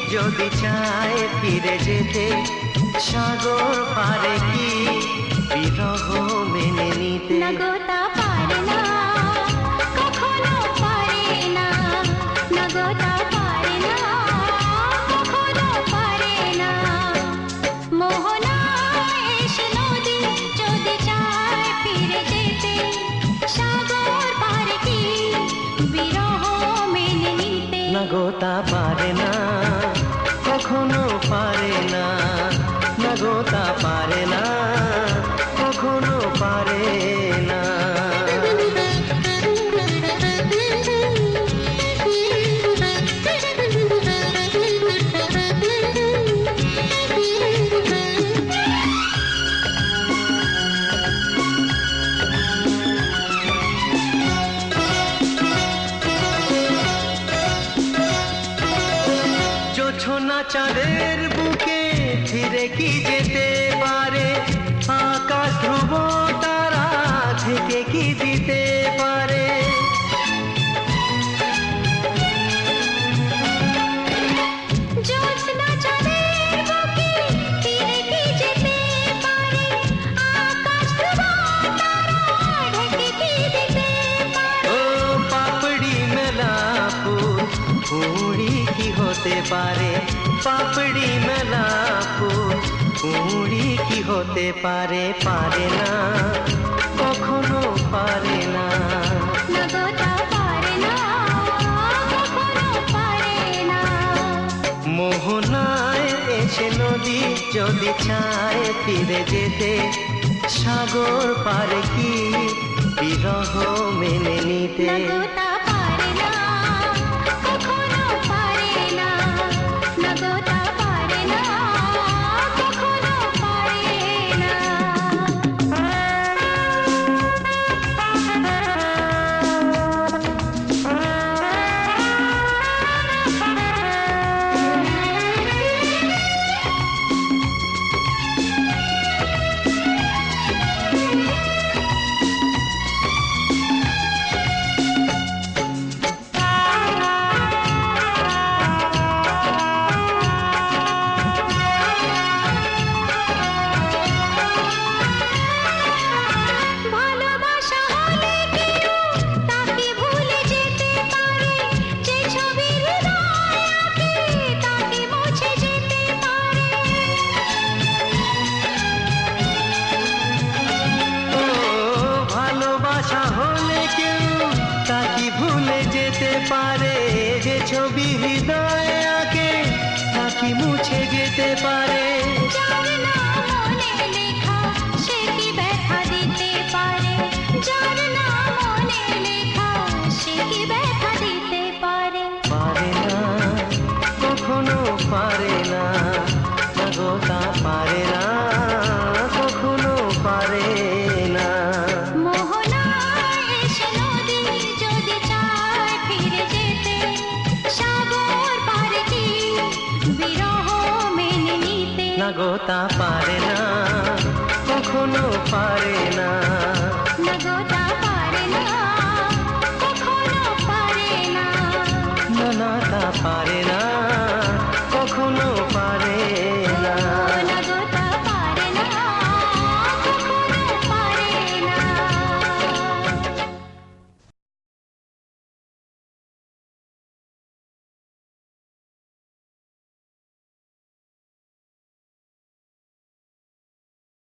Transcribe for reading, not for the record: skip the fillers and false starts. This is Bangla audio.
যদি চায় ফিরে যেতে সাগর পারে কি বিরহ মেনে নিতে না গো তা পারে না, কখনো পারে না, না গো তা পারে না, কখনো পারে না। মোহনায় এসে নদী যদি চায় ফিরে যেতে সাগর পারে কি বিরহ মেনে নিতে না গো তা পারে না, কখনো পারে না, না গো তা পারে না, কখনো পারে না। জোছনা চাঁদের বুকে ফিরে কি যেতে পারে, আকাশ ধ্রুব তারা থেকে কি দিতে পারে। জ্যোৎস্না চাঁদের বুকে ফিরে কি যেতে পারে, আকাশ ধ্রুব তারা ঢেকে কি দিতে পারে। ও পাপড়ি মেলা ফুল কুড়ি কি হতে পারে, পাপড়ি মেলা ফুল কুড়ি কি হতে পারে, পারে না, কখনো পারে না। না গো তা পারে না, কখনো পারে না। মোহনায় এসে নদী যদি চায় ফিরে যেতে সাগর পারে কি বিরহ মেনে নিতে না গো তা পারে না, কখনো পারে না, না গো তা পারে না, কখনো পারে না। ভালোবাসা হলে কেউ তাকে ভুলে যেতে পারে, যে ছবি হৃদয়ে আঁকে তাকে মুছে যেতে পারে। ও ভালোবাসা হলে কেউ তাকে ভুলে যেতে পারে, যে ছবি হৃদয়ে আঁকে তাকে মুছে যেতে পারে। যার নাম মনে লেখা সে কি ব্যথা দিতে পারে, যার নাম মনে লেখা সে কি ব্যথা দিতে পারে। পারে না, কখনো পারে না, না গো তা পারে না, কখনো পারে না। মোহনায় এসে নদী যদি চায় ফিরে যেতে সাগর পারে কি বিরহ মেনে নিতে না গো তা পারে না, কখনো পারে না।